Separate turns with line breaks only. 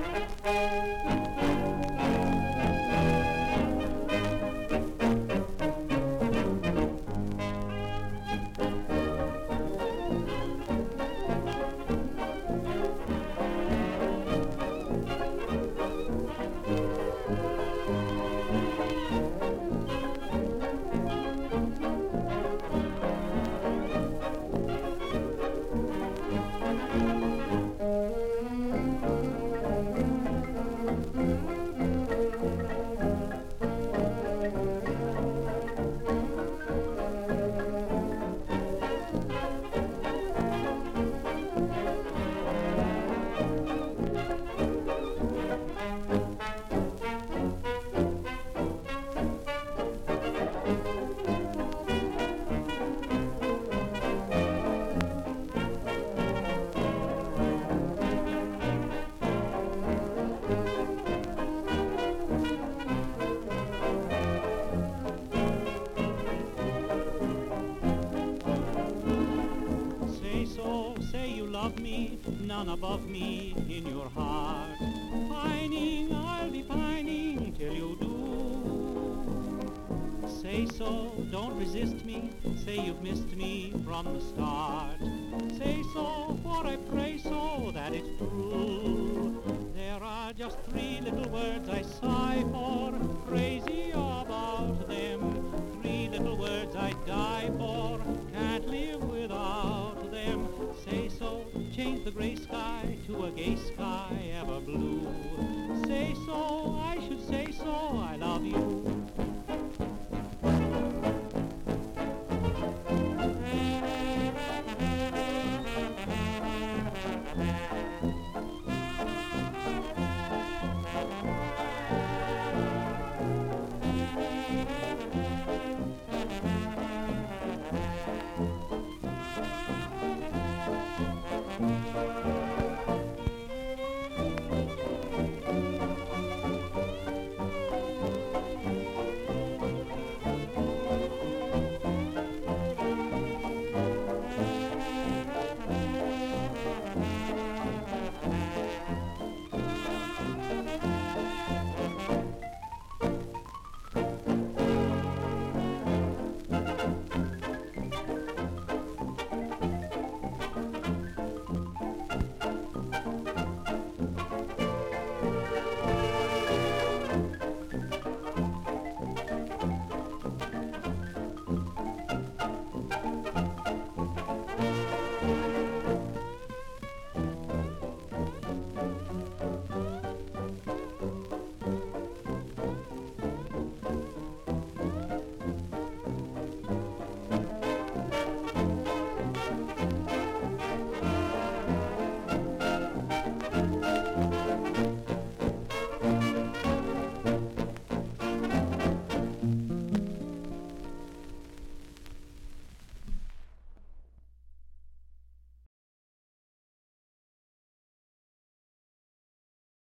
Love me, none above me in your heart. Pining, I'll be pining till you do. Say so, don't resist me. Say you've missed me from the start. Say so, for I pray so that it's true. There are just three little words I sigh for, crazy about them. Three little words I die for, can't live without them. Say so, change the gray sky to a gay sky.